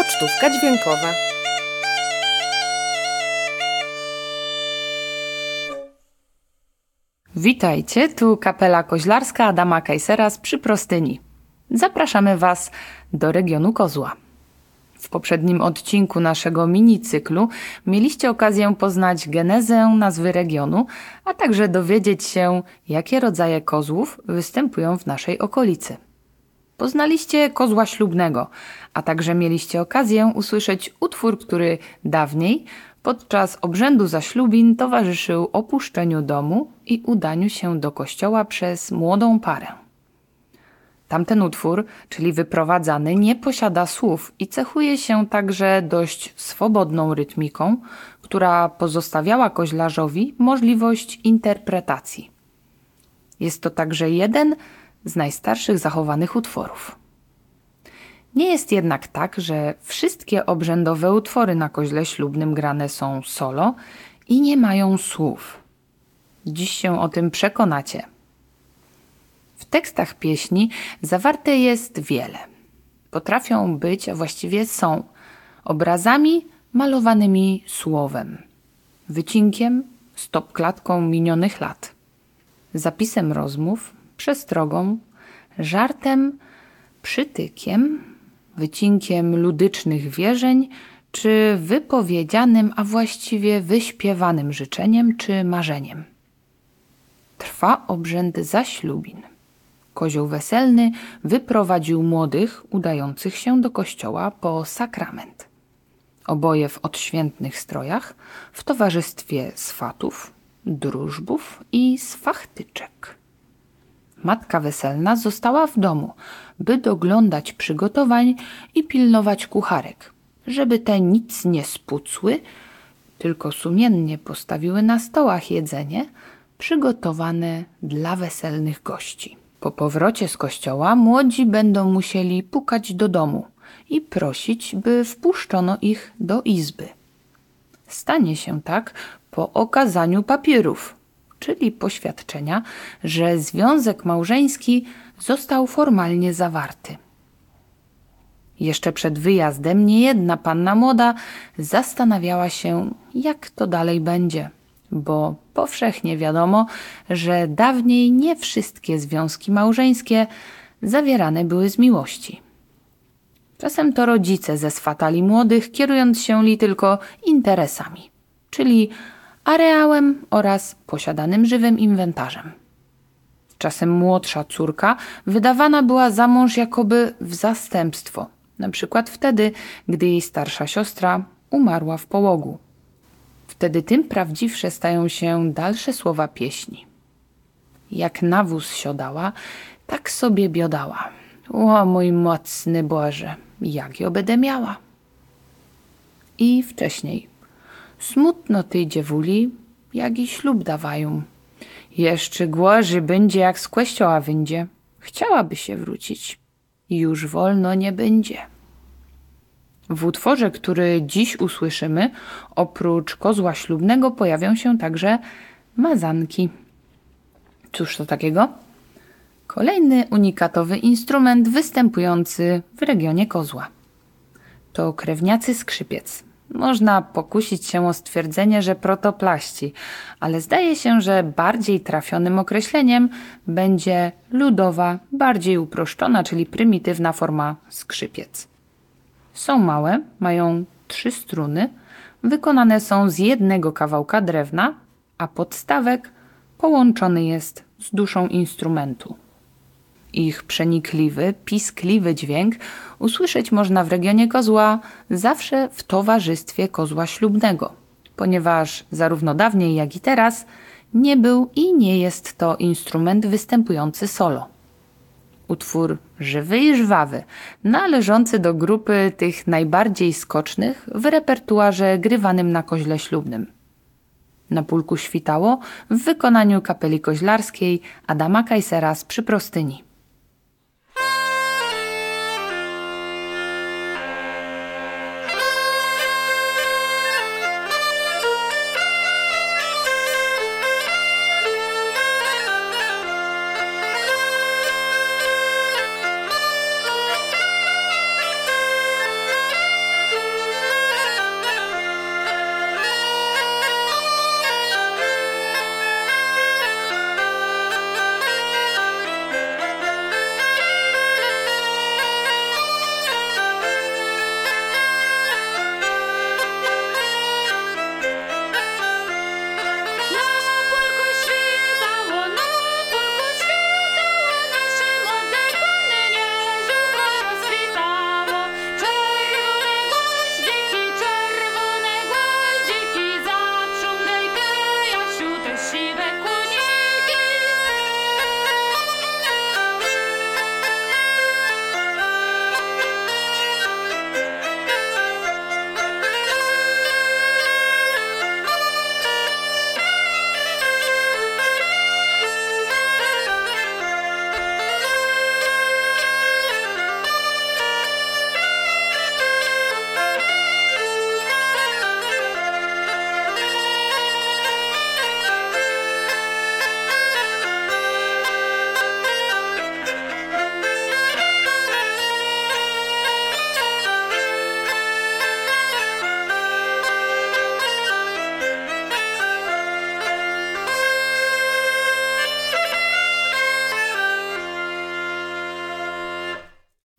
Pocztówka dźwiękowa. Witajcie, tu Kapela Koźlarska Adama Kajsera z Przyprostyni. Zapraszamy Was do regionu Kozła. W poprzednim odcinku naszego minicyklu mieliście okazję poznać genezę nazwy regionu, a także dowiedzieć się, jakie rodzaje kozłów występują w naszej okolicy. Poznaliście kozła ślubnego, a także mieliście okazję usłyszeć utwór, który dawniej podczas obrzędu zaślubin towarzyszył opuszczeniu domu i udaniu się do kościoła przez młodą parę. Tamten utwór, czyli wyprowadzany, nie posiada słów i cechuje się także dość swobodną rytmiką, która pozostawiała koźlarzowi możliwość interpretacji. Jest to także jeden z najstarszych zachowanych utworów. Nie jest jednak tak, że wszystkie obrzędowe utwory na koźle ślubnym grane są solo i nie mają słów. Dziś się o tym przekonacie. W tekstach pieśni zawarte jest wiele. Potrafią być, a właściwie są, obrazami malowanymi słowem, wycinkiem, stopklatką minionych lat, zapisem rozmów, przestrogą, żartem, przytykiem, wycinkiem ludycznych wierzeń, czy wypowiedzianym, a właściwie wyśpiewanym życzeniem czy marzeniem. Trwa obrzęd zaślubin. Kozioł weselny wyprowadził młodych udających się do kościoła po sakrament. Oboje w odświętnych strojach, w towarzystwie swatów, drużbów i swachtyczek. Matka weselna została w domu, by doglądać przygotowań i pilnować kucharek, żeby te nic nie spucły, tylko sumiennie postawiły na stołach jedzenie przygotowane dla weselnych gości. Po powrocie z kościoła młodzi będą musieli pukać do domu i prosić, by wpuszczono ich do izby. Stanie się tak po okazaniu papierów, czyli poświadczenia, że związek małżeński został formalnie zawarty. Jeszcze przed wyjazdem niejedna panna młoda zastanawiała się, jak to dalej będzie, bo powszechnie wiadomo, że dawniej nie wszystkie związki małżeńskie zawierane były z miłości. Czasem to rodzice zeswatali młodych, kierując się li tylko interesami, czyli areałem oraz posiadanym żywym inwentarzem. Czasem młodsza córka wydawana była za mąż jakoby w zastępstwo, na przykład wtedy, gdy jej starsza siostra umarła w połogu. Wtedy tym prawdziwsze stają się dalsze słowa pieśni. Jak na wóz siodała, tak sobie biodała. O mój mocny Boże, jak ją będę miała. I wcześniej. Smutno tej dziewuli, jak i ślub dawają. Jeszcze głoży będzie, jak z kościoła wyjdzie. Chciałaby się wrócić. Już wolno nie będzie. W utworze, który dziś usłyszymy, oprócz kozła ślubnego pojawią się także mazanki. Cóż to takiego? Kolejny unikatowy instrument występujący w regionie Kozła. To krewniacy skrzypiec. Można pokusić się o stwierdzenie, że protoplaści, ale zdaje się, że bardziej trafionym określeniem będzie ludowa, bardziej uproszczona, czyli prymitywna forma skrzypiec. Są małe, mają 3 struny, wykonane są z jednego kawałka drewna, a podstawek połączony jest z duszą instrumentu. Ich przenikliwy, piskliwy dźwięk usłyszeć można w regionie Kozła zawsze w towarzystwie kozła ślubnego, ponieważ zarówno dawniej, jak i teraz nie był i nie jest to instrument występujący solo. Utwór żywy i żwawy, należący do grupy tych najbardziej skocznych w repertuarze grywanym na koźle ślubnym. Na pulku świtało w wykonaniu Kapeli Koźlarskiej Adama Kajsera z Przyprostyni.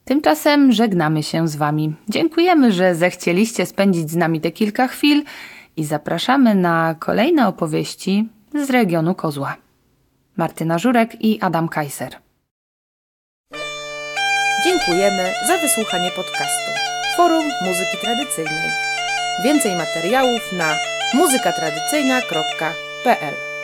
Tymczasem żegnamy się z Wami. Dziękujemy, że zechcieliście spędzić z nami te kilka chwil i zapraszamy na kolejne opowieści z regionu Kozła. Martyna Żurek i Adam Kajser. Dziękujemy za wysłuchanie podcastu Forum Muzyki Tradycyjnej. Więcej materiałów na muzykatradycyjna.pl